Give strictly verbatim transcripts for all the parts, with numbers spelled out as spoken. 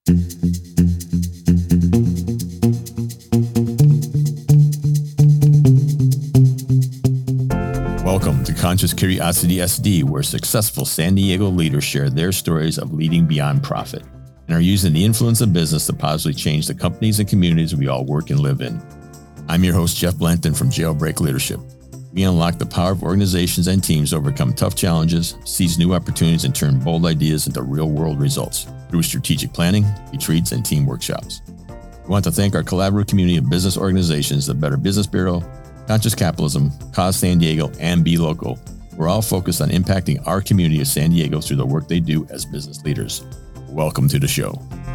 Welcome to Conscious Curiosity S D, where successful San Diego leaders share their stories of leading beyond profit and are using the influence of business to positively change the companies and communities we all work and live in. I'm your host, Jeff Blanton from Jailbreak Leadership. We unlock the power of organizations and teams to overcome tough challenges, seize new opportunities, and turn bold ideas into real-world results through strategic planning, retreats, and team workshops. We want to thank our collaborative community of business organizations, the Better Business Bureau, Conscious Capitalism, Cause San Diego, and Be Local. We're all focused on impacting our community of San Diego through the work they do as business leaders. Welcome to the show.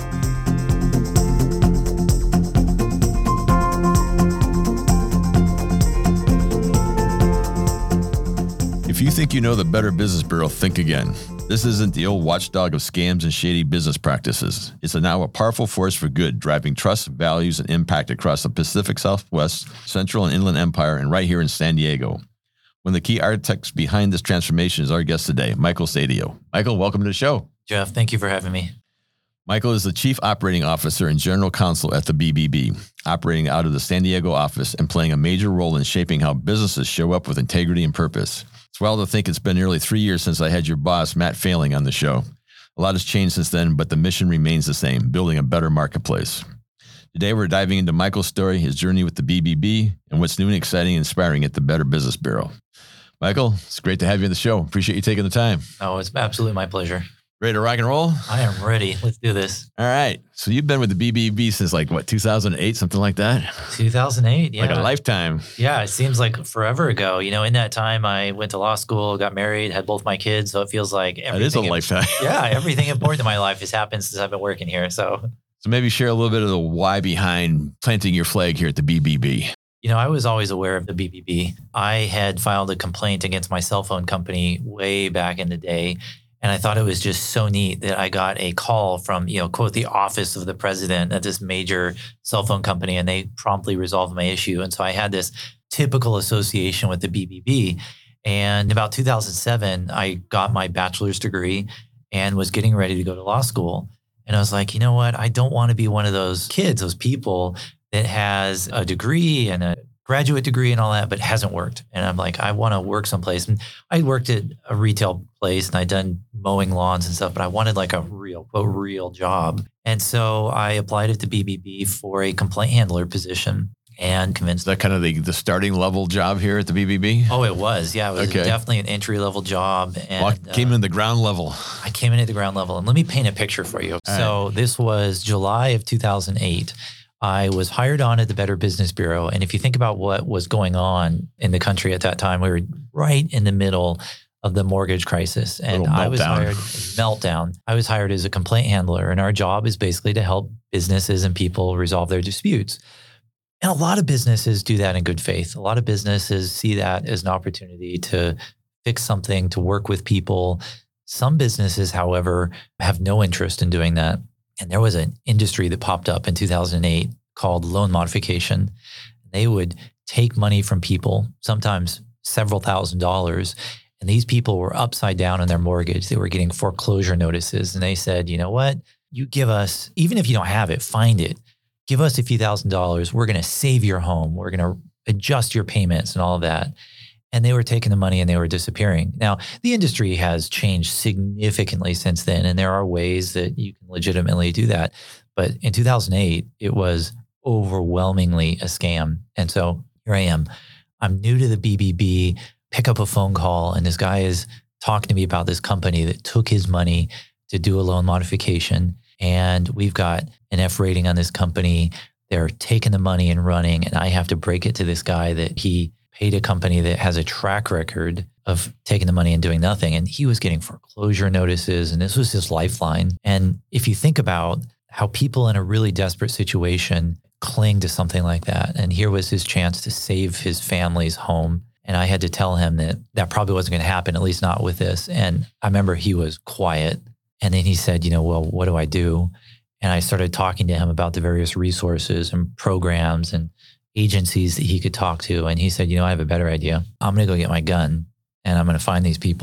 If you think you know the Better Business Bureau, think again. This isn't the old watchdog of scams and shady business practices. It's a now a powerful force for good, driving trust, values, and impact across the Pacific Southwest, Central and Inland Empire, and right here in San Diego. One of the key architects behind this transformation is our guest today, Michael Sadio. Michael, welcome to the show. Jeff, thank you for having me. Michael is the Chief Operating Officer and General Counsel at the B B B, operating out of the San Diego office and playing a major role in shaping how businesses show up with integrity and purpose. It's wild to think it's been nearly three years since I had your boss, Matt Failing, on the show. A lot has changed since then, but the mission remains the same, building a better marketplace. Today, we're diving into Michael's story, his journey with the B B B, and what's new and exciting and inspiring at the Better Business Bureau. Michael, it's great to have you on the show. Appreciate you taking the time. Oh, it's absolutely my pleasure. Ready to rock and roll? I am ready. Let's do this. All right. So you've been with the B B B since like, what, two thousand eight, something like that? two thousand eight, yeah. Like a lifetime. Yeah, it seems like forever ago. You know, in that time, I went to law school, got married, had both my kids. So it feels like everything. That is a lifetime. Yeah, everything important in my life has happened since I've been working here. So, so maybe share a little bit of the why behind planting your flag here at the B B B. You know, I was always aware of the B B B. I had filed a complaint against my cell phone company way back in the day. And I thought it was just so neat that I got a call from, you know, quote, the office of the president at this major cell phone company, and they promptly resolved my issue. And so I had this typical association with the B B B. And about two thousand seven, I got my bachelor's degree and was getting ready to go to law school. And I was like, you know what? I don't want to be one of those kids, those people that has a degree and a graduate degree and all that, but hasn't worked. And I'm like, I want to work someplace. And I worked at a retail place and I'd done mowing lawns and stuff, but I wanted like a real, quote, real job. And so I applied at the B B B for a complaint handler position and convinced. Is that kind of the, the starting level job here at the B B B? Oh, it was. Yeah, it was okay. Definitely an entry level job. And well, I came uh, in the ground level. I came in at the ground level. And let me paint a picture for you. All so right. This was July of two thousand eight. I was hired on at the Better Business Bureau. And if you think about what was going on in the country at that time, we were right in the middle of the mortgage crisis. And I was hired, meltdown. I was hired as a complaint handler. And our job is basically to help businesses and people resolve their disputes. And a lot of businesses do that in good faith. A lot of businesses see that as an opportunity to fix something, to work with people. Some businesses, however, have no interest in doing that. And there was an industry that popped up in two thousand eight called loan modification. They would take money from people, sometimes several thousand dollars. And these people were upside down on their mortgage. They were getting foreclosure notices. And they said, you know what? You give us, even if you don't have it, find it. Give us a few thousand dollars. We're going to save your home. We're going to adjust your payments and all of that. And they were taking the money and they were disappearing. Now, the industry has changed significantly since then, and there are ways that you can legitimately do that. But in two thousand eight, it was overwhelmingly a scam. And so here I am. I'm new to the B B B, pick up a phone call, and this guy is talking to me about this company that took his money to do a loan modification. And we've got an F rating on this company. They're taking the money and running, and I have to break it to this guy that he paid a company that has a track record of taking the money and doing nothing. And he was getting foreclosure notices, and this was his lifeline. And if you think about how people in a really desperate situation cling to something like that, and here was his chance to save his family's home. And I had to tell him that that probably wasn't going to happen, at least not with this. And I remember he was quiet. And then he said, you know, well, what do I do? And I started talking to him about the various resources and programs and agencies that he could talk to. And he said, you know, I have a better idea. I'm going to go get my gun and I'm going to find these people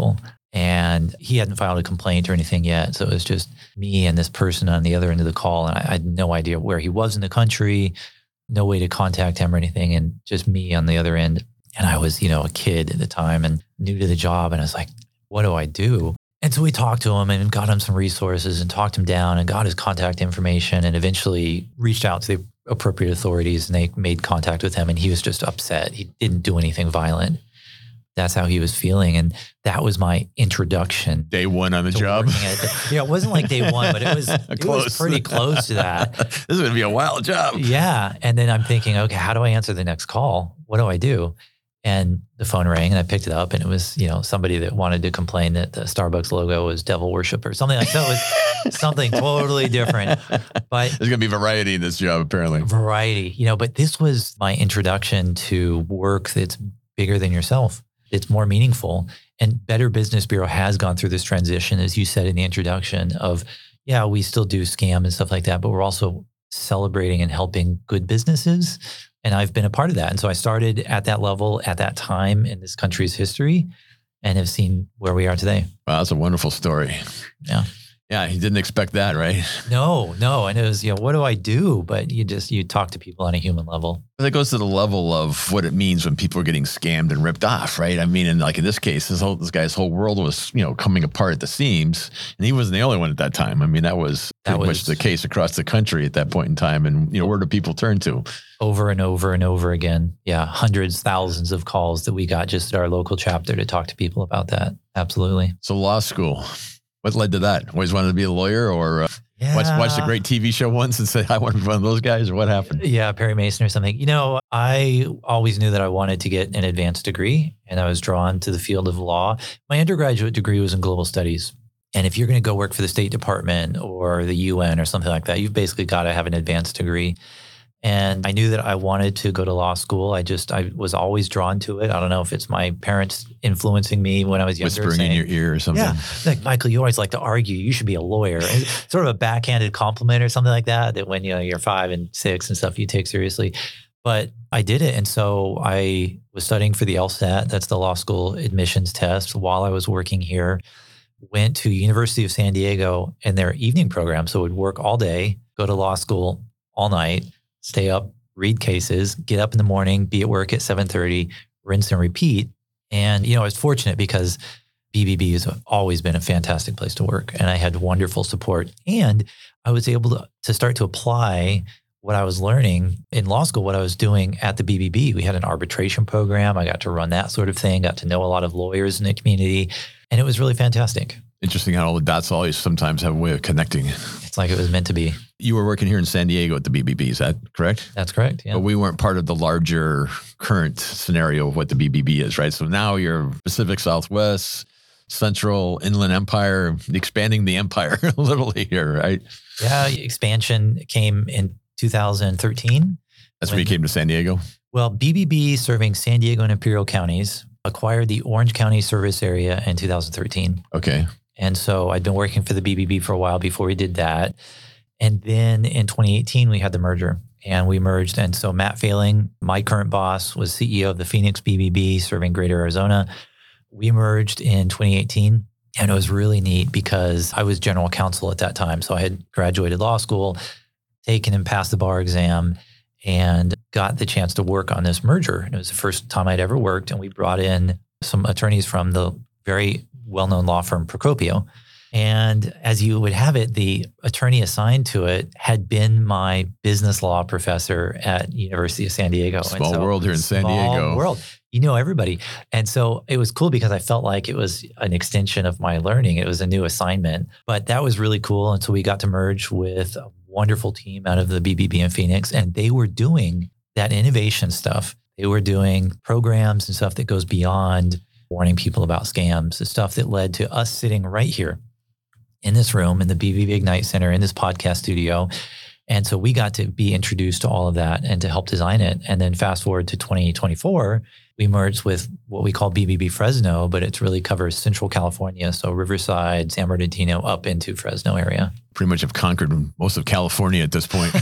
And he hadn't filed a complaint or anything yet. So it was just me and this person on the other end of the call. And I, I had no idea where he was in the country, no way to contact him or anything. And just me on the other end. And I was, you know, a kid at the time and new to the job. And I was like, what do I do? And so we talked to him and got him some resources and talked him down and got his contact information and eventually reached out to the appropriate authorities and they made contact with him. And he was just upset. He didn't do anything violent. That's how he was feeling. And that was my introduction. Day one on the job. At, yeah, it wasn't like day one, but it was, it was pretty close to that. This is going to be a wild job. Yeah. And then I'm thinking, okay, how do I answer the next call? What do I do? And the phone rang and I picked it up and it was, you know, somebody that wanted to complain that the Starbucks logo was devil worship or something like that. It was something totally different. But there's going to be variety in this job, apparently. Variety, you know, but this was my introduction to work that's bigger than yourself. It's more meaningful. And Better Business Bureau has gone through this transition, as you said in the introduction, of, yeah, we still do scam and stuff like that, but we're also celebrating and helping good businesses. And I've been a part of that. And so I started at that level at that time in this country's history and have seen where we are today. Wow, that's a wonderful story. Yeah. Yeah, he didn't expect that, right? No, no. And it was, you know, what do I do? But you just, you talk to people on a human level. That goes to the level of what it means when people are getting scammed and ripped off, right? I mean, and like in this case, this whole, this guy's whole world was, you know, coming apart at the seams, and he wasn't the only one at that time. I mean, that was pretty that was, much the case across the country at that point in time. And, you know, where do people turn to? Over and over and over again. Yeah. Hundreds, thousands of calls that we got just at our local chapter to talk to people about that. Absolutely. So law school. What led to that? Always wanted to be a lawyer, or uh, yeah. watched, watched a great T V show once and said, I want to be one of those guys, or what happened? Yeah, Perry Mason or something. You know, I always knew that I wanted to get an advanced degree, and I was drawn to the field of law. My undergraduate degree was in global studies. And if you're going to go work for the State Department or the U N or something like that, you've basically got to have an advanced degree. And I knew that I wanted to go to law school. I just, I was always drawn to it. I don't know if it's my parents influencing me when I was younger. Whispering saying, in your ear or something. Yeah. Like, Michael, you always like to argue. You should be a lawyer. It's sort of a backhanded compliment or something like that, that when, you know, you're five and six and stuff, you take seriously. But I did it. And so I was studying for the LSAT. That's the law school admissions test while I was working here. Went to University of San Diego in their evening program. So I would work all day, go to law school all night, stay up, read cases, get up in the morning, be at work at seven thirty, rinse and repeat. And, you know, I was fortunate because B B B has always been a fantastic place to work. And I had wonderful support. And I was able to, to start to apply what I was learning in law school, what I was doing at the B B B. We had an arbitration program. I got to run that sort of thing, got to know a lot of lawyers in the community. And it was really fantastic. Interesting how all the dots always sometimes have a way of connecting. It's like it was meant to be. You were working here in San Diego at the B B B, is that correct? That's correct, yeah. But we weren't part of the larger current scenario of what the B B B is, right? So now you're Pacific Southwest, Central, Inland Empire, expanding the empire literally here, right? Yeah, expansion came in two thousand thirteen. That's when you came to San Diego? Well, B B B serving San Diego and Imperial counties acquired the Orange County service area in two thousand thirteen. Okay. And so I'd been working for the B B B for a while before we did that. And then in twenty eighteen, we had the merger and we merged. And so Matt Failing, my current boss, was C E O of the Phoenix B B B serving Greater Arizona. We merged in twenty eighteen. And it was really neat because I was general counsel at that time. So I had graduated law school, taken and passed the bar exam, and got the chance to work on this merger. And it was the first time I'd ever worked. And we brought in some attorneys from the very well-known law firm Procopio. And as you would have it, the attorney assigned to it had been my business law professor at University of San Diego. Small so, world here in San Diego. Small world. You know everybody. And so it was cool because I felt like it was an extension of my learning. It was a new assignment. But that was really cool. And so we got to merge with a wonderful team out of the B B B in Phoenix. And they were doing that innovation stuff. They were doing programs and stuff that goes beyond warning people about scams, the stuff that led to us sitting right here in this room, in the B B B Ignite Center, in this podcast studio. And so we got to be introduced to all of that and to help design it. And then fast forward to twenty twenty-four, we merged with what we call B B B Fresno, but it really covers Central California. So Riverside, San Bernardino, up into Fresno area. Pretty much have conquered most of California at this point.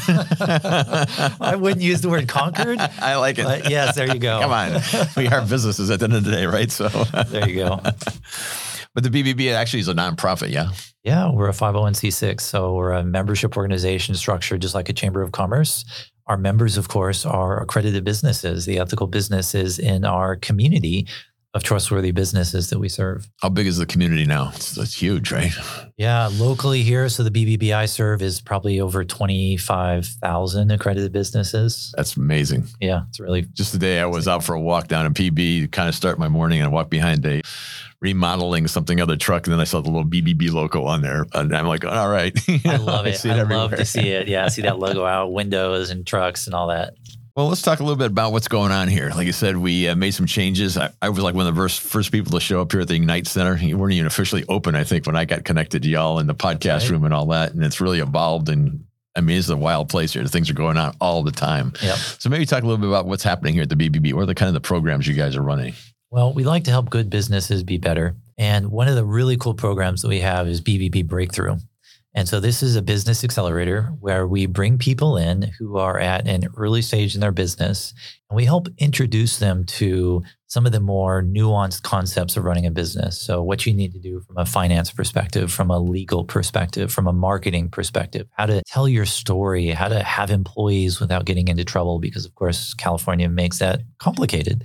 I wouldn't use the word conquered. I like it. But yes, there you go. Come on. We are businesses at the end of the day, right? So there you go. But the B B B actually is a nonprofit, yeah? Yeah, we're a five oh one c six. So we're a membership organization structured just like a chamber of commerce. Our members, of course, are accredited businesses, the ethical businesses in our community of trustworthy businesses that we serve. How big is the community now? It's, it's huge, right? Yeah, locally here, so the B B B I serve is probably over twenty-five thousand accredited businesses. That's amazing. Yeah, it's really... Just the day I was out for a walk down in P B to kind of start my morning, and I walked behind a remodeling something other truck, and then I saw the little B B B logo on there, and I'm like, all right. I love it. I, I love to see it. Yeah, see that logo out, windows and trucks and all that. Well, let's talk a little bit about what's going on here. Like I said, we uh, made some changes. I, I was like one of the first, first people to show up here at the Ignite Center. You weren't even officially open, I think, when I got connected to y'all in the podcast right. room and all that. And it's really evolved. And I mean, it's a wild place here. Things are going on all the time. Yep. So maybe talk a little bit about what's happening here at the B B B. What are the kind of the programs you guys are running? Well, we like to help good businesses be better. And one of the really cool programs that we have is B B B Breakthrough. And so this is a business accelerator where we bring people in who are at an early stage in their business, and we help introduce them to some of the more nuanced concepts of running a business. So what you need to do from a finance perspective, from a legal perspective, from a marketing perspective, how to tell your story, how to have employees without getting into trouble, because of course, California makes that complicated.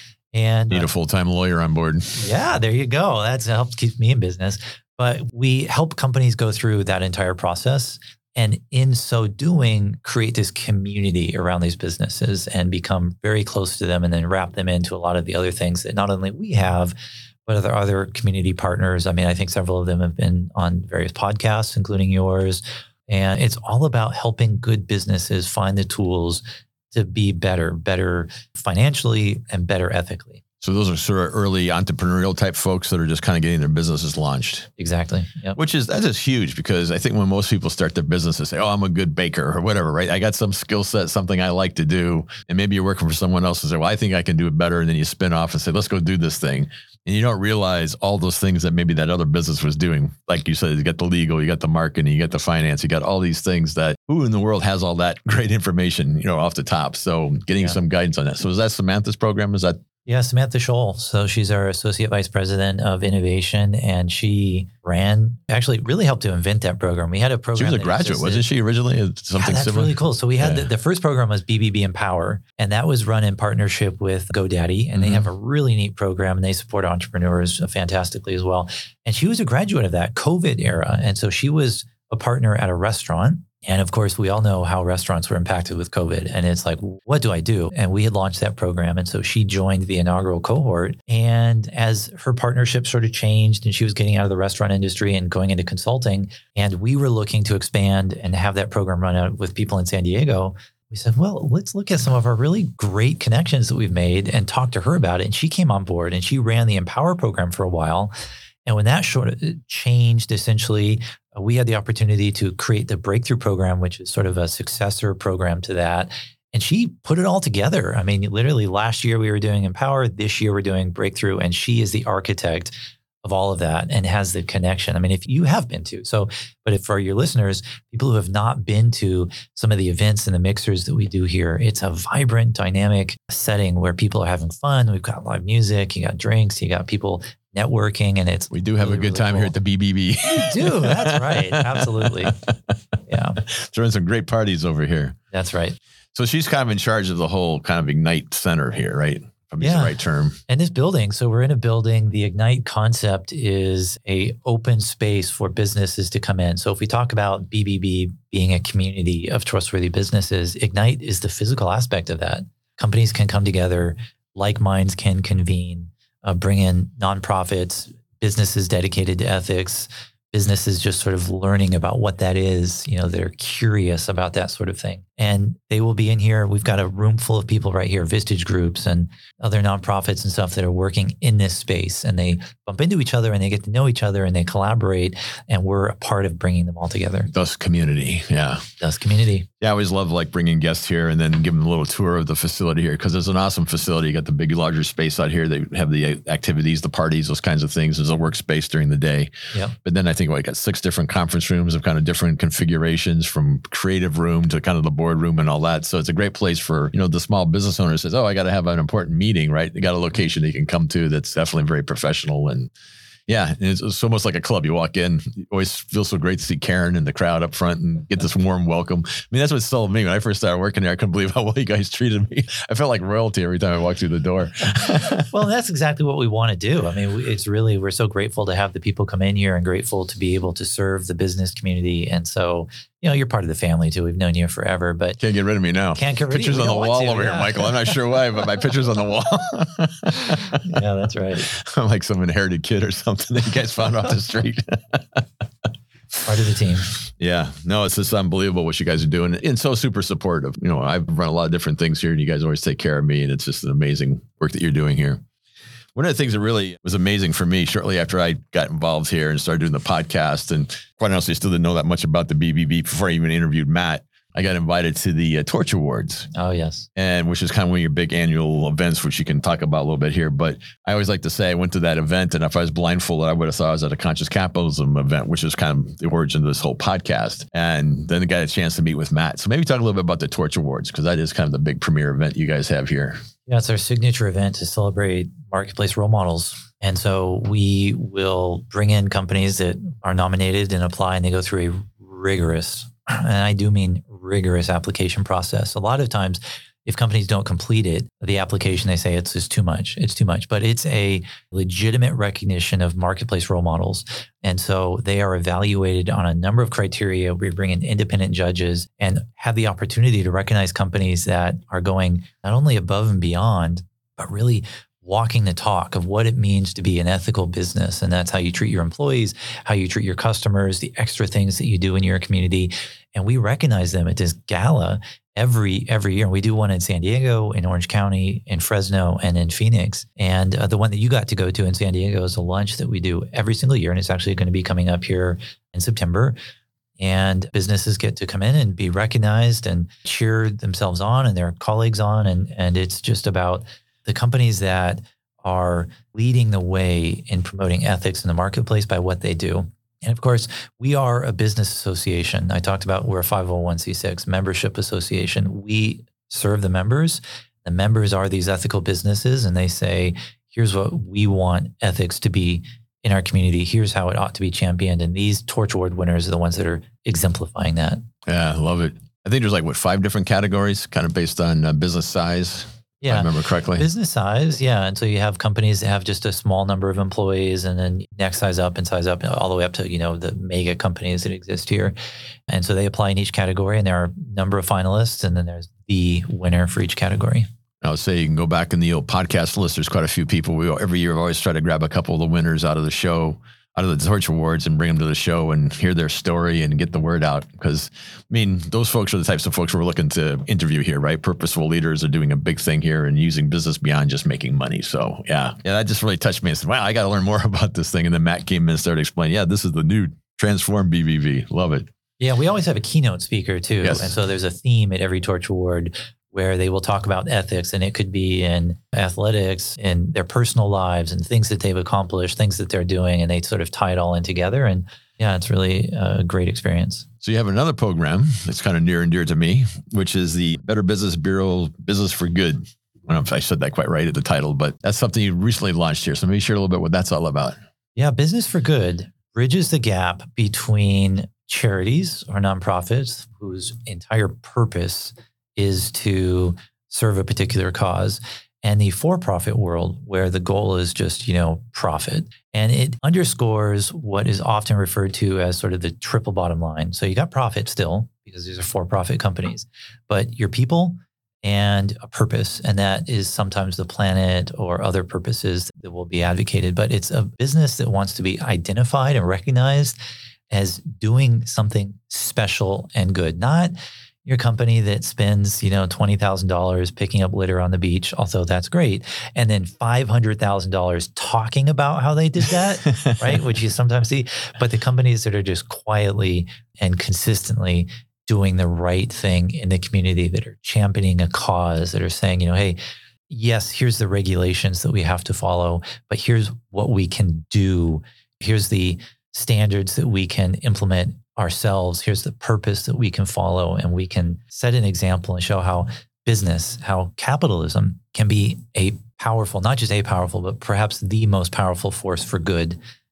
And need a full-time lawyer on board. Yeah, there you go. That's helped keep me in business. But we help companies go through that entire process, and in so doing, create this community around these businesses and become very close to them, and then wrap them into a lot of the other things that not only we have, but other other community partners. I mean, I think several of them have been on various podcasts, including yours. And it's all about helping good businesses find the tools to be better, better financially and better ethically. So those are sort of early entrepreneurial type folks that are just kind of getting their businesses launched. Exactly. Yep. Which is, that is huge, because I think when most people start their business, they say, oh, I'm a good baker or whatever, right? I got some skill set, something I like to do. And maybe you're working for someone else and say, well, I think I can do it better. And then you spin off and say, let's go do this thing. And you don't realize all those things that maybe that other business was doing. Like you said, you got the legal, you got the marketing, you got the finance, you got all these things that who in the world has all that great information, you know, off the top. So getting yeah. some guidance on that. So is that Samantha's program? Is that? Yeah, Samantha Scholl. So she's our Associate Vice President of Innovation, and she ran, actually really helped to invent that program. We had a program. She was a graduate, wasn't she, originally? Something yeah, that's similar? really cool. So we had yeah. the, the first program was B B B Empower, and that was run in partnership with GoDaddy, and mm-hmm. they have a really neat program, and they support entrepreneurs fantastically as well. And she was a graduate of that COVID era, and so she was a partner at a restaurant. And of course, we all know how restaurants were impacted with COVID. And it's like, what do I do? And we had launched that program. And so she joined the inaugural cohort. And as her partnership sort of changed and she was getting out of the restaurant industry and going into consulting, and we were looking to expand and have that program run out with people in San Diego, we said, well, let's look at some of our really great connections that we've made and talk to her about it. And she came on board and she ran the Empower program for a while. And when that sort of changed, essentially, uh, we had the opportunity to create the Breakthrough program, which is sort of a successor program to that. And she put it all together. I mean, literally last year we were doing Empower. This year we're doing Breakthrough. And she is the architect of all of that and has the connection. I mean, if you have been to, so, but if for your listeners, people who have not been to some of the events and the mixers that we do here, it's a vibrant, dynamic setting where people are having fun. We've got live music, you got drinks, you got people networking, and it's we do have really, a good really time cool. here at the B B B. We do. That's right. Absolutely. Yeah. Throwing some great parties over here. That's right. So she's kind of in charge of the whole kind of Ignite Center here, right? If yeah. the right term. And this building, so we're in a building. The Ignite concept is a open space for businesses to come in. So if we talk about B B B being a community of trustworthy businesses, Ignite is the physical aspect of that. Companies can come together, like minds can convene, uh, bring in nonprofits, businesses dedicated to ethics, businesses just sort of learning about what that is. You know, they're curious about that sort of thing. And they will be in here. We've got a room full of people right here, Vistage groups and other nonprofits and stuff that are working in this space. And they bump into each other and they get to know each other and they collaborate. And we're a part of bringing them all together. Thus community. Yeah. Thus community. Yeah, I always love like bringing guests here and then give them a little tour of the facility here because it's an awesome facility. You got the big, larger space out here. They have the activities, the parties, those kinds of things. There's a workspace during the day. Yep. But then I think we got six different conference rooms of kind of different configurations, from creative room to kind of the board room and all that. So it's a great place for, you know, the small business owner says, oh, I got to have an important meeting, right? They got a location they can come to that's definitely very professional and Yeah, and it's, it's almost like a club. You walk in, you always feel so great to see Karen in the crowd up front and get this warm welcome. I mean, that's what sold me when I first started working there. I couldn't believe how well you guys treated me. I felt like royalty every time I walked through the door. Well, that's exactly what we want to do. I mean, it's really, we're so grateful to have the people come in here and grateful to be able to serve the business community. And so, you know, you're part of the family too. We've known you forever, but can't get rid of me now. Can't get rid pictures of you. on the wall to, over yeah. here, Michael. I'm not sure why, but my picture's on the wall. Yeah, that's right. I'm like some inherited kid or something that you guys found off the street. Part of the team. Yeah, no, it's just unbelievable what you guys are doing, and so super supportive. You know, I've run a lot of different things here, and you guys always take care of me, and it's just an amazing work that you're doing here. One of the things that really was amazing for me shortly after I got involved here and started doing the podcast, and quite honestly, I still didn't know that much about the B B B before I even interviewed Matt. I got invited to the uh, Torch Awards. Oh, yes. And which is kind of one of your big annual events, which you can talk about a little bit here. But I always like to say I went to that event, and if I was blindfolded, I would have thought I was at a conscious capitalism event, which is kind of the origin of this whole podcast. And then I got a chance to meet with Matt. So maybe talk a little bit about the Torch Awards, because that is kind of the big premier event you guys have here. Yeah, it's our signature event to celebrate marketplace role models. And so we will bring in companies that are nominated and apply, and they go through a rigorous, and I do mean rigorous application process. A lot of times, if companies don't complete it, the application, they say it's just too much. It's too much. But it's a legitimate recognition of marketplace role models. And so they are evaluated on a number of criteria. We bring in independent judges and have the opportunity to recognize companies that are going not only above and beyond, but really walking the talk of what it means to be an ethical business. And that's how you treat your employees, how you treat your customers, the extra things that you do in your community. And we recognize them at this gala every every year. We do one in San Diego, in Orange County, in Fresno, and in Phoenix. And uh, the one that you got to go to in San Diego is a lunch that we do every single year. And it's actually going to be coming up here in September. And businesses get to come in and be recognized and cheer themselves on and their colleagues on. And, and it's just about the companies that are leading the way in promoting ethics in the marketplace by what they do. And of course, we are a business association. I talked about we're a five oh one c six membership association. We serve the members. The members are these ethical businesses, and they say, here's what we want ethics to be in our community. Here's how it ought to be championed. And these Torch Award winners are the ones that are exemplifying that. Yeah, I love it. I think there's like, what, five different categories kind of based on uh, business size? Yeah. If I remember correctly. Business size, yeah. And so you have companies that have just a small number of employees, and then next size up and size up all the way up to, you know, the mega companies that exist here. And so they apply in each category, and there are a number of finalists, and then there's the winner for each category. I would say you can go back in the old podcast list. There's quite a few people. We every year we always try to grab a couple of the winners out of the show, out of the Torch Awards, and bring them to the show and hear their story and get the word out. Because, I mean, those folks are the types of folks we're looking to interview here, right? Purposeful leaders are doing a big thing here and using business beyond just making money. So, yeah, yeah, that just really touched me. I said, wow, I got to learn more about this thing. And then Matt came in and started explaining, yeah, this is the new Transform B B V. Love it. Yeah, we always have a keynote speaker too. Yes. And so there's a theme at every Torch Award where they will talk about ethics, and it could be in athletics, in their personal lives, and things that they've accomplished, things that they're doing, and they sort of tie it all in together. And yeah, it's really a great experience. So you have another program that's kind of near and dear to me, which is the Better Business Bureau Business for Good. I don't know if I said that quite right at the title, but that's something you recently launched here. So maybe share a little bit what that's all about. Yeah, Business for Good bridges the gap between charities or nonprofits whose entire purpose is to serve a particular cause, and the for-profit world where the goal is just, you know, profit. And it underscores what is often referred to as sort of the triple bottom line. So you got profit still, because these are for-profit companies, but your people and a purpose. And that is sometimes the planet or other purposes that will be advocated. But it's a business that wants to be identified and recognized as doing something special and good, not your company that spends, you know, twenty thousand dollars picking up litter on the beach, although that's great, and then five hundred thousand dollars talking about how they did that, right? Which you sometimes see. But the companies that are just quietly and consistently doing the right thing in the community, that are championing a cause, that are saying, you know, hey, yes, here's the regulations that we have to follow, but here's what we can do. Here's the standards that we can implement ourselves. Here's the purpose that we can follow, and we can set an example and show how business, how capitalism can be a powerful, not just a powerful, but perhaps the most powerful force for good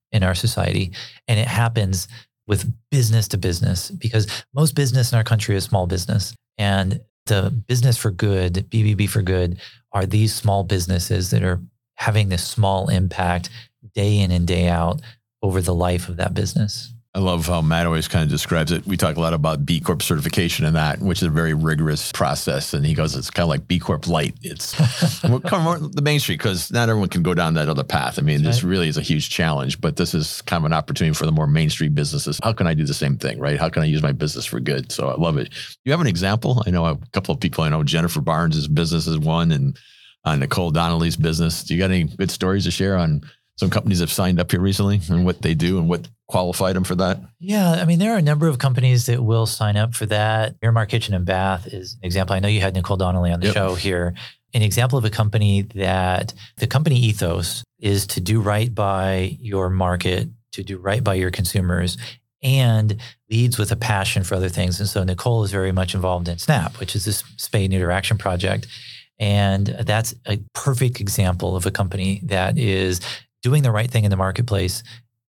in our society. And it happens with business to business, because most business in our country is small business. And the Business for Good, B B B for Good, are these small businesses that are having this small impact day in and day out over the life of that business. I love how Matt always kind of describes it. We talk a lot about B Corp certification and that, which is a very rigorous process. And he goes, it's kind of like B Corp light. It's we're coming more the Main Street, because not everyone can go down that other path. I mean, That's this right. really is a huge challenge, but this is kind of an opportunity for the more Main Street businesses. How can I do the same thing, right? How can I use my business for good? So I love it. You have an example? I know a couple of people I know. Jennifer Barnes' business is one, and uh, Nicole Donnelly's business. Do you got any good stories to share on some companies that have signed up here recently and what they do and what qualified them for that? Yeah, I mean, there are a number of companies that will sign up for that. Miramar Kitchen and Bath is an example. I know you had Nicole Donnelly on the Yep. show here. An example of a company that the company ethos is to do right by your market, to do right by your consumers, and leads with a passion for other things. And so Nicole is very much involved in SNAP, which is this spay neuter action project. And that's a perfect example of a company that is doing the right thing in the marketplace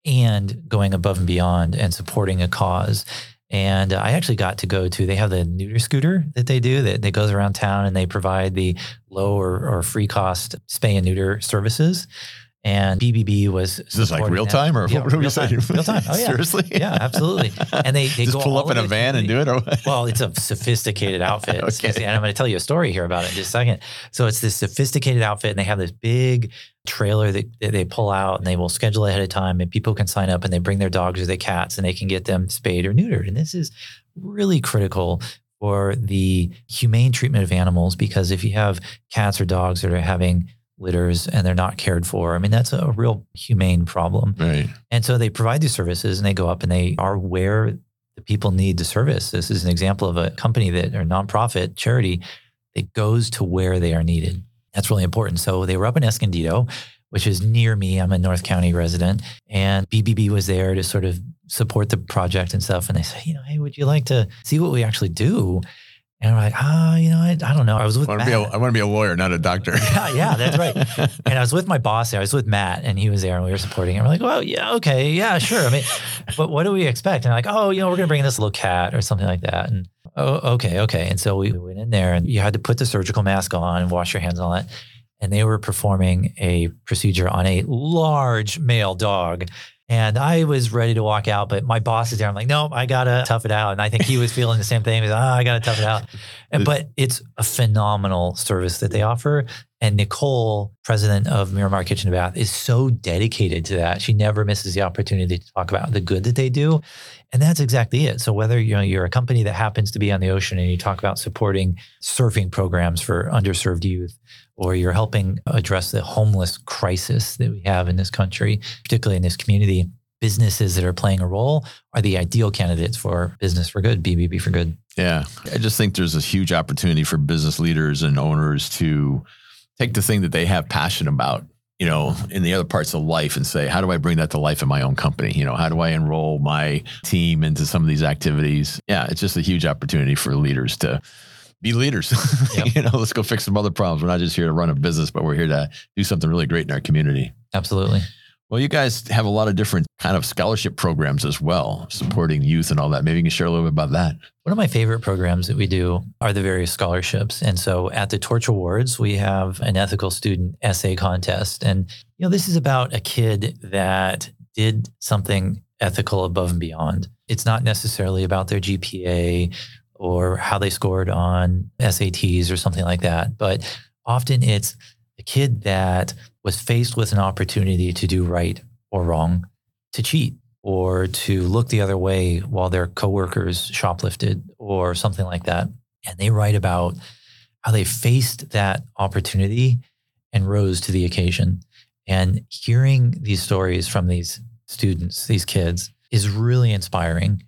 and going above and beyond and supporting a cause. And uh, I actually got to go to, they have the neuter scooter that they do that, that goes around town, and they provide the low or, or free cost spay and neuter services. And B B B was Is this like supporting real that. time or Yeah, what are we real time, saying? real time. Oh yeah. Seriously? Yeah, absolutely. And they, they just go pull all up in the a way van to and the- do it, or what? Well, it's a sophisticated outfit. Okay. And I'm going to tell you a story here about it in just a second. So it's this sophisticated outfit, and they have this big trailer that, that they pull out, and they will schedule ahead of time, and people can sign up, and they bring their dogs or their cats, and they can get them spayed or neutered. And this is really critical for the humane treatment of animals, because if you have cats or dogs that are having litters and they're not cared for, I mean, that's a real humane problem. Right. And so they provide these services, and they go up and they are where the people need the service. This is an example of a company that, or nonprofit charity, that goes to where they are needed. That's really important. So they were up in Escondido, which is near me. I'm a North County resident, and B B B was there to sort of support the project and stuff. And they say, you know, hey, would you like to see what we actually do? And I'm like, ah, oh, you know, I, I don't know. I was with I want, to Matt. be a, I want to be a lawyer, not a doctor. Yeah, yeah, that's right. And I was with my boss there. I was with Matt, and he was there, and we were supporting him. We're like, well, yeah, okay, yeah, sure. I mean, but what do we expect? And like, oh, you know, we're going to bring in this little cat or something like that. And oh, okay, okay. And so we went in there, and you had to put the surgical mask on and wash your hands and all that. And they were performing a procedure on a large male dog. And I was ready to walk out, but my boss is there. I'm like, no, I got to tough it out. And I think he was feeling the same thing. He's like, oh, I got to tough it out. And, but it's a phenomenal service that they offer. And Nicole, president of Miramar Kitchen and Bath, is so dedicated to that. She never misses the opportunity to talk about the good that they do. And that's exactly it. So whether you know, you're a company that happens to be on the ocean and you talk about supporting surfing programs for underserved youth, or you're helping address the homeless crisis that we have in this country, particularly in this community, businesses that are playing a role are the ideal candidates for Business for Good, B B B for Good. Yeah. I just think there's a huge opportunity for business leaders and owners to take the thing that they have passion about, you know, in the other parts of life, and say, how do I bring that to life in my own company? You know, how do I enroll my team into some of these activities? Yeah, it's just a huge opportunity for leaders to be leaders. Yep. You know, let's go fix some other problems. We're not just here to run a business, but we're here to do something really great in our community. Absolutely. Well, you guys have a lot of different kind of scholarship programs as well, supporting youth and all that. Maybe you can share a little bit about that. One of my favorite programs that we do are the various scholarships. And so at the Torch Awards, we have an ethical student essay contest. And, you know, this is about a kid that did something ethical above and beyond. It's not necessarily about their G P A or how they scored on S A Ts or something like that. But often it's a kid that was faced with an opportunity to do right or wrong, to cheat or to look the other way while their coworkers shoplifted or something like that. And they write about how they faced that opportunity and rose to the occasion. And hearing these stories from these students, these kids, is really inspiring.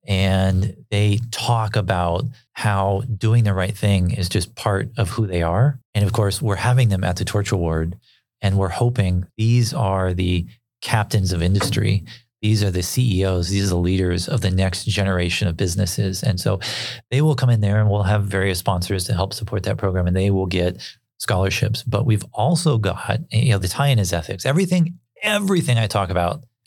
And they talk about how doing the right thing is just part of who they are. And of course, we're having them at the Torch Award, and we're hoping these are the captains of industry. These are the C E Os. These are the leaders of the next generation of businesses. And so they will come in there, and we'll have various sponsors to help support that program, and they will get scholarships. But we've also got, you know, the tie-in is ethics. Everything, everything I talk about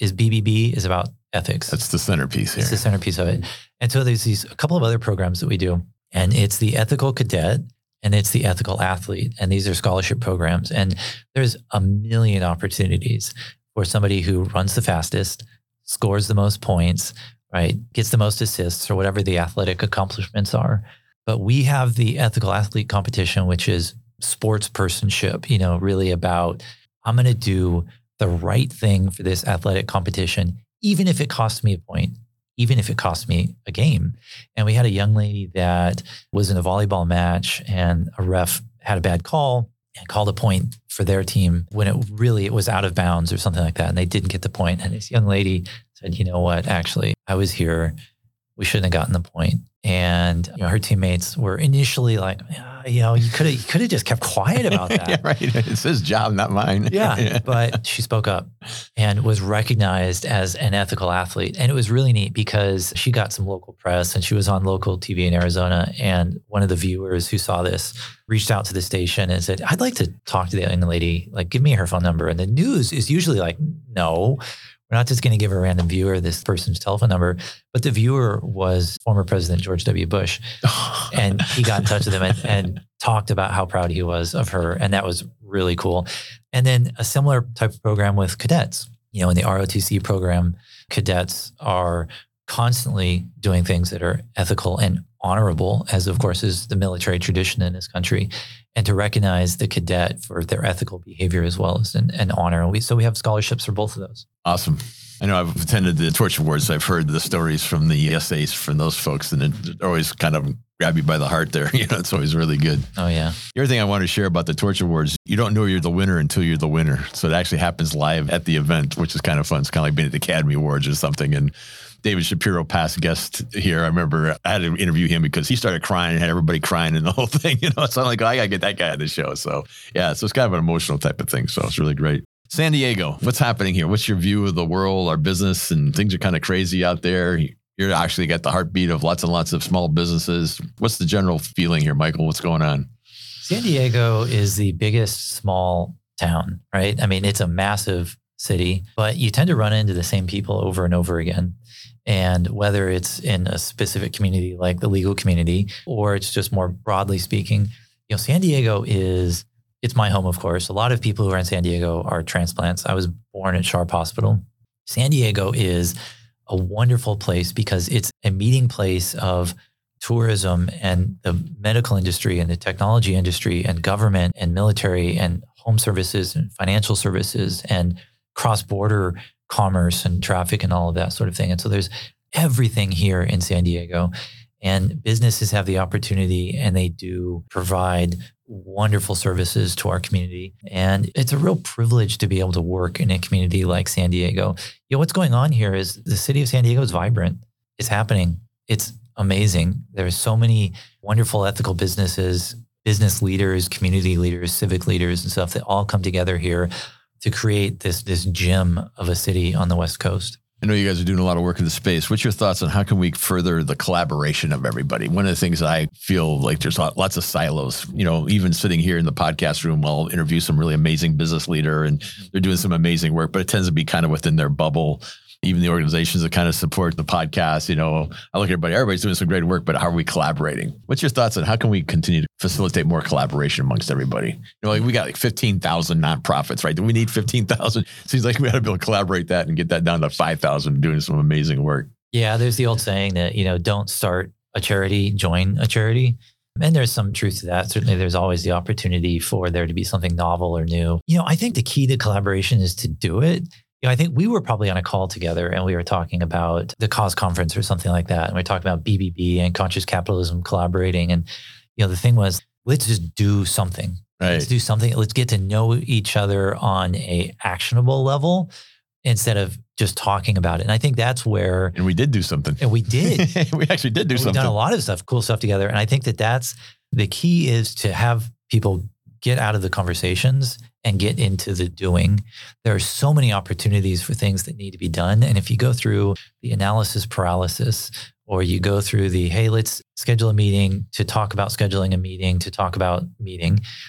is B B B is about ethics. That's the centerpiece here. It's the centerpiece of it. And so there's these a couple of other programs that we do, and it's the Ethical Cadet and it's the Ethical Athlete. And these are scholarship programs. And there's a million opportunities for somebody who runs the fastest, scores the most points, right? Gets the most assists or whatever the athletic accomplishments are. But we have the Ethical Athlete competition, which is sports personship, you know, really about, I'm going to do the right thing for this athletic competition, even if it costs me a point, even if it costs me a game. And we had a young lady that was in a volleyball match and a ref had a bad call and called a point for their team when it really, it was out of bounds or something like that. And they didn't get the point. And this young lady said, you know what, actually, I was here. We shouldn't have gotten the point. And you know, her teammates were initially like, yeah, you know, you could have you could have just kept quiet about that. Yeah, right. It's his job, not mine. Yeah, yeah. But she spoke up and was recognized as an ethical athlete. And it was really neat because she got some local press and she was on local T V in Arizona. And one of the viewers who saw this reached out to the station and said, I'd like to talk to the young lady. Like, give me her phone number. And the news is usually like, no. We're not just going to give a random viewer this person's telephone number, but the viewer was former President George W. Bush. And he got in touch with him and, and talked about how proud he was of her. And that was really cool. And then a similar type of program with cadets. You know, in the R O T C program, cadets are constantly doing things that are ethical and honorable, as of course is the military tradition in this country, and to recognize the cadet for their ethical behavior as well as an, an honor. And we, so we have scholarships for both of those. Awesome. I know I've attended the Torch Awards. I've heard the stories from the essays from those folks, and it always kind of grab you by the heart there. You know, it's always really good. Oh, yeah. The other thing I want to share about the Torch Awards, you don't know you're the winner until you're the winner. So it actually happens live at the event, which is kind of fun. It's kind of like being at the Academy Awards or something. And David Shapiro, past guest here, I remember I had to interview him because he started crying and had everybody crying and the whole thing. You know, so I'm like, oh, I got to get that guy on the show. So yeah, so it's kind of an emotional type of thing. So it's really great. San Diego, what's happening here? What's your view of the world, our business, and things are kind of crazy out there? You're actually got the heartbeat of lots and lots of small businesses. What's the general feeling here, Michael? What's going on? San Diego is the biggest small town, right? I mean, it's a massive city, but you tend to run into the same people over and over again. And whether it's in a specific community like the legal community, or it's just more broadly speaking, you know, San Diego is, it's my home, of course. A lot of people who are in San Diego are transplants. I was born at Sharp Hospital. San Diego is a wonderful place because it's a meeting place of tourism and the medical industry and the technology industry and government and military and home services and financial services and cross-border commerce and traffic and all of that sort of thing. And so there's everything here in San Diego, and businesses have the opportunity and they do provide wonderful services to our community. And it's a real privilege to be able to work in a community like San Diego. You know, what's going on here is the city of San Diego is vibrant. It's happening. It's amazing. There's so many wonderful ethical businesses, business leaders, community leaders, civic leaders and stuff that all come together here to create this this gem of a city on the West Coast. I know you guys are doing a lot of work in the space. What's your thoughts on how can we further the collaboration of everybody? One of the things I feel like there's lots of silos, you know, even sitting here in the podcast room, I'll interview some really amazing business leader and they're doing some amazing work, but it tends to be kind of within their bubble. Even the organizations that kind of support the podcast, you know, I look at everybody, everybody's doing some great work, but how are we collaborating? What's your thoughts on how can we continue to facilitate more collaboration amongst everybody? You know, like we got like fifteen thousand nonprofits, right? Do we need fifteen thousand? Seems like we got to be able to collaborate that and get that down to five thousand doing some amazing work. Yeah, there's the old saying that, you know, don't start a charity, join a charity. And there's some truth to that. Certainly there's always the opportunity for there to be something novel or new. You know, I think the key to collaboration is to do it. You know, I think we were probably on a call together and we were talking about the Cause Conference or something like that. And we talked about B B B and conscious capitalism collaborating. And, you know, the thing was, let's just do something. Right. Let's do something. Let's get to know each other on a actionable level instead of just talking about it. And I think that's where... And we did do something. And we did. We actually did do We've something. We've done a lot of stuff, cool stuff together. And I think that that's the key, is to have people get out of the conversations and get into the doing. There are so many opportunities for things that need to be done. And if you go through the analysis paralysis, or you go through the, hey, let's schedule a meeting to talk about scheduling a meeting, to talk about meeting,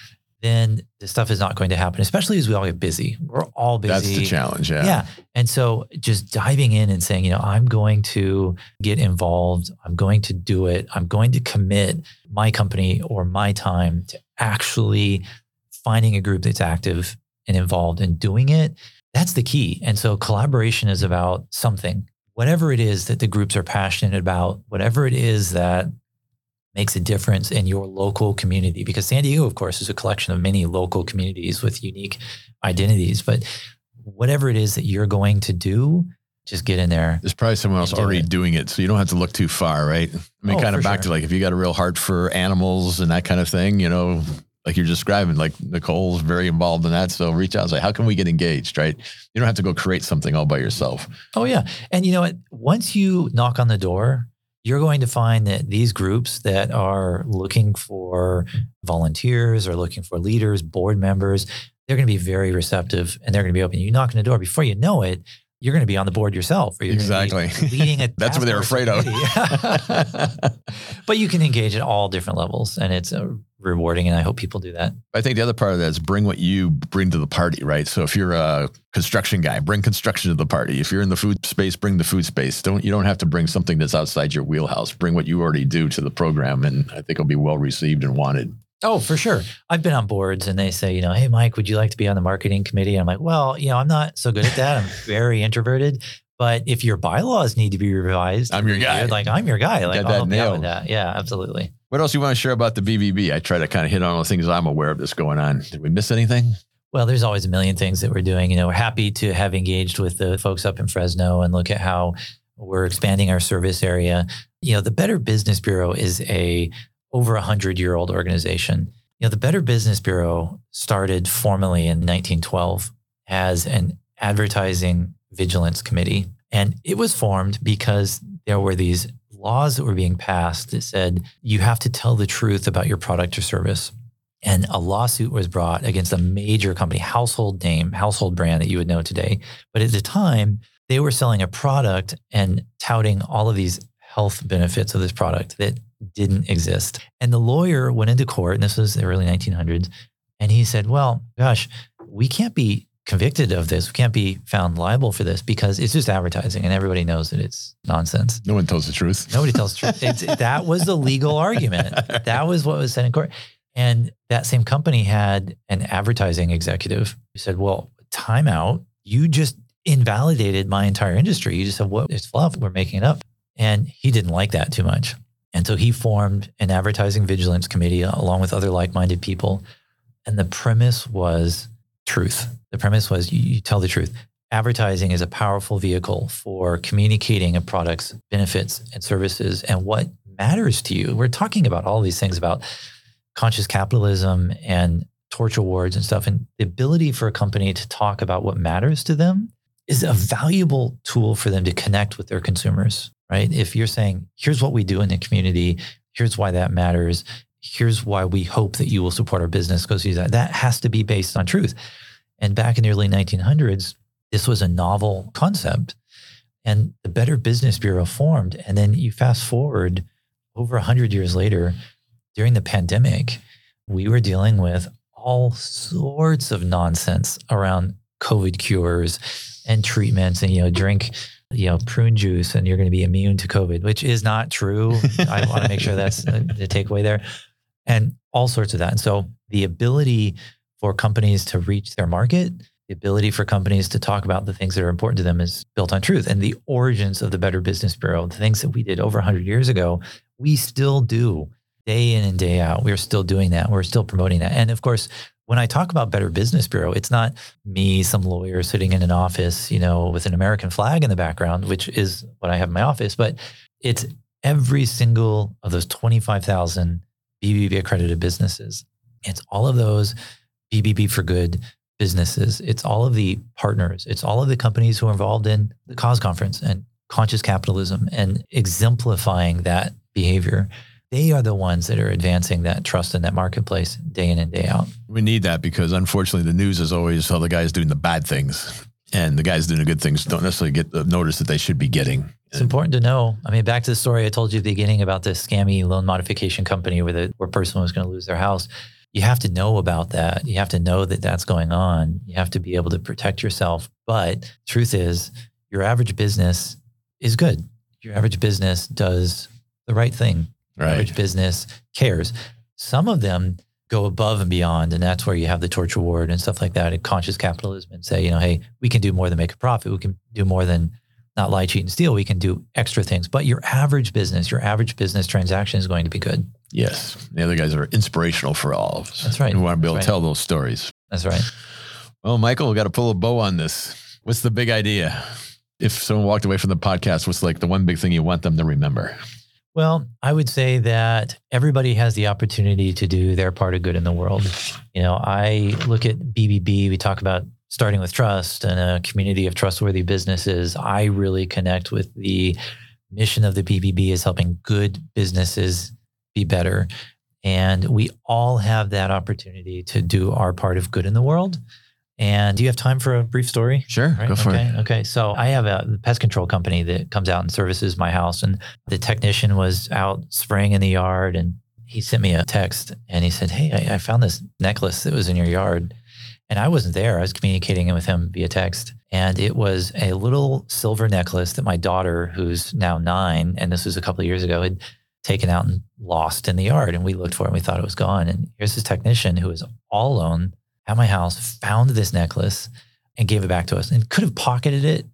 then this stuff is not going to happen, especially as we all get busy. We're all busy. That's the challenge. Yeah. Yeah. And so just diving in and saying, you know, I'm going to get involved. I'm going to do it. I'm going to commit my company or my time to actually finding a group that's active and involved in doing it. That's the key. And so collaboration is about something, whatever it is that the groups are passionate about, whatever it is that makes a difference in your local community. Because San Diego, of course, is a collection of many local communities with unique identities. But whatever it is that you're going to do, just get in there. There's probably someone else do already it. doing it. So you don't have to look too far, right? I mean, Oh, kind of for back sure. to like, if you got a real heart for animals and that kind of thing, you know, like you're describing, like Nicole's very involved in that. So reach out and say, how can we get engaged, right? You don't have to go create something all by yourself. Oh, yeah. And you know what? Once you knock on the door, you're going to find that these groups that are looking for volunteers or looking for leaders, board members, they're going to be very receptive and they're going to be open. You knock on the door, before you know it, you're going to be on the board yourself. Or you're Exactly. Going to be leading a That's what they're task force afraid of. committee. But you can engage at all different levels and it's uh, rewarding. And I hope people do that. I think the other part of that is bring what you bring to the party, right? So if you're a construction guy, bring construction to the party. If you're in the food space, bring the food space. Don't, you don't have to bring something that's outside your wheelhouse. Bring what you already do to the program. And I think it'll be well received and wanted. Oh, for sure. I've been on boards and they say, you know, hey, Mike, would you like to be on the marketing committee? And I'm like, well, you know, I'm not so good at that. I'm very introverted. But if your bylaws need to be revised, I'm your guy. you're like, I'm your guy. Like, Got I'll that help you out with nailed. that. Yeah, absolutely. What else you want to share about the B B B? I try to kind of hit on all the things I'm aware of that's going on. Did we miss anything? Well, there's always a million things that we're doing. You know, we're happy to have engaged with the folks up in Fresno and look at how we're expanding our service area. You know, the Better Business Bureau is a over a hundred year old organization. You know, the Better Business Bureau started formally in nineteen twelve as an advertising vigilance committee. And it was formed because there were these laws that were being passed that said you have to tell the truth about your product or service. And a lawsuit was brought against a major company, household name, household brand that you would know today. But at the time, they were selling a product and touting all of these health benefits of this product that didn't exist. And the lawyer went into court, and this was the early nineteen hundreds, and he said, well, gosh, we can't be convicted of this. We can't be found liable for this because it's just advertising and everybody knows that it's nonsense. No one tells the truth. Nobody tells the truth. It's, that was the legal argument. That was what was said in court. And that same company had an advertising executive who said, well, time out. You just invalidated my entire industry. You just said, well, it's fluff. We're making it up. And he didn't like that too much. And so he formed an advertising vigilance committee along with other like-minded people. And the premise was truth. The premise was you, you tell the truth. Advertising is a powerful vehicle for communicating a product's benefits and services and what matters to you. We're talking about all these things about conscious capitalism and torch awards and stuff. And the ability for a company to talk about what matters to them is a valuable tool for them to connect with their consumers, right? If you're saying, here's what we do in the community, here's why that matters, here's why we hope that you will support our business because that, that has to be based on truth. And back in the early nineteen hundreds, this was a novel concept. And the Better Business Bureau formed. And then you fast forward over one hundred years later, during the pandemic, we were dealing with all sorts of nonsense around COVID cures and treatments and, you know, drink, you know, prune juice and you're going to be immune to COVID, which is not true. I want to make sure that's the takeaway there. And all sorts of that. And so the ability for companies to reach their market, the ability for companies to talk about the things that are important to them is built on truth. And the origins of the Better Business Bureau, the things that we did over one hundred years ago, we still do day in and day out. We're still doing that. We're still promoting that. And of course, when I talk about Better Business Bureau, it's not me, some lawyer sitting in an office, you know, with an American flag in the background, which is what I have in my office, but it's every single of those twenty-five thousand B B B accredited businesses. It's all of those B B B for Good businesses. It's all of the partners. It's all of the companies who are involved in the cause conference and conscious capitalism and exemplifying that behavior. They are the ones that are advancing that trust in that marketplace day in and day out. We need that because unfortunately the news is always all the guys doing the bad things and the guys doing the good things don't necessarily get the notice that they should be getting. It's important to know. I mean, back to the story I told you at the beginning about the scammy loan modification company where the where person was going to lose their house. you have to know about that. You have to know that that's going on. You have to be able to protect yourself. But truth is, your average business is good. Your average business does the right thing. Your Right. average business cares. Some of them go above and beyond, and that's where you have the torch reward and stuff like that in conscious capitalism and say, you know, hey, we can do more than make a profit. We can do more than not lie, cheat, and steal. We can do extra things. But your average business, your average business transaction is going to be good. Yes. The other guys are inspirational for all of us. That's right. We want to be able That's to right. tell those stories. That's right. Well, Michael, we got to pull a bow on this. What's the big idea? If someone walked away from the podcast, what's like the one big thing you want them to remember? Well, I would say that everybody has the opportunity to do their part of good in the world. You know, I look at B B B, we talk about starting with trust and a community of trustworthy businesses. I really connect with the mission of the B B B is helping good businesses be better. And we all have that opportunity to do our part of good in the world. And do you have time for a brief story? Sure. Right? Go for okay. it. Okay. So I have a pest control company that comes out and services my house. And the technician was out spraying in the yard and he sent me a text and he said, hey, I, I found this necklace that was in your yard. And I wasn't there. I was communicating with him via text. And it was a little silver necklace that my daughter, who's now nine, and this was a couple of years ago, had taken out and lost in the yard. And we looked for it and we thought it was gone. And here's this technician who was all alone at my house, found this necklace and gave it back to us and could have pocketed it.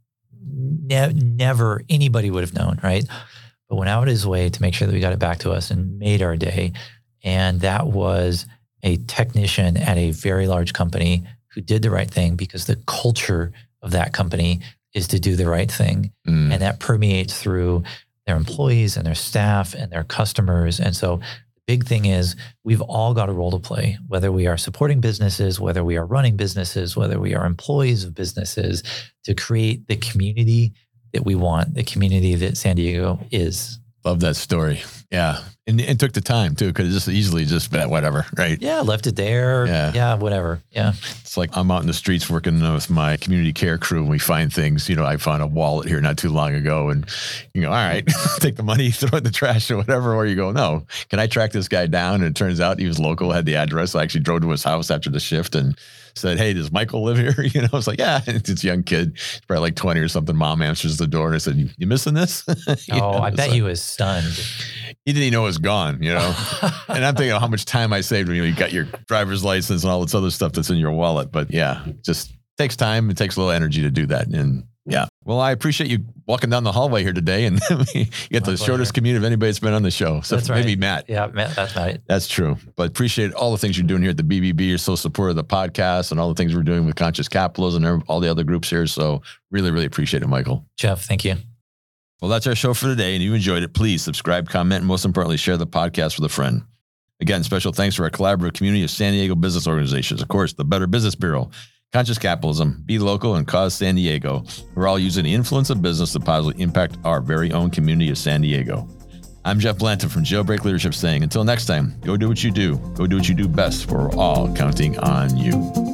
Ne- never anybody would have known, right? But went out of his way to make sure that we got it back to us and made our day. And that was a technician at a very large company who did the right thing because the culture of that company is to do the right thing. Mm. And that permeates through their employees and their staff and their customers. And so big thing is we've all got a role to play, whether we are supporting businesses, whether we are running businesses, whether we are employees of businesses, to create the community that we want, the community that San Diego is. Love that story. Yeah. And it took the time too, because just easily just whatever, right? Yeah, left it there. Yeah. Yeah, whatever. Yeah. It's like I'm out in the streets working with my community care crew and we find things. You know, I found a wallet here not too long ago and you go, all right, take the money, throw it in the trash or whatever. Or you go, no, can I track this guy down? And it turns out he was local, had the address. I actually drove to his house after the shift and said, hey, does Michael live here? You know, I was like, yeah, and it's this young kid, he's probably like twenty or something. Mom answers the door and I said, you, you missing this? you Oh, know, I bet so he was stunned. He didn't even know it was gone, you know? And I'm thinking of how much time I saved when you, know, you got your driver's license and all this other stuff that's in your wallet. But yeah, it just takes time. It takes a little energy to do that. And yeah. Well, I appreciate you walking down the hallway here today. And you get the My shortest pleasure. commute of anybody that's been on the show. So That's right. maybe Matt. Yeah, Matt, that's right. That's true. But appreciate all the things you're doing here at the B B B. You're so supportive of the podcast and all the things we're doing with Conscious Capitalism and all the other groups here. So really, really appreciate it, Michael. Jeff, thank you. Well, that's our show for today. And if you enjoyed it, please subscribe, comment, and most importantly, share the podcast with a friend. Again, special thanks to our collaborative community of San Diego business organizations. Of course, the Better Business Bureau, Conscious Capitalism, Be Local, and Cause San Diego. We're all using the influence of business to positively impact our very own community of San Diego. I'm Jeff Blanton from Jailbreak Leadership saying, until next time, go do what you do. Go do what you do best, for we're all counting on you.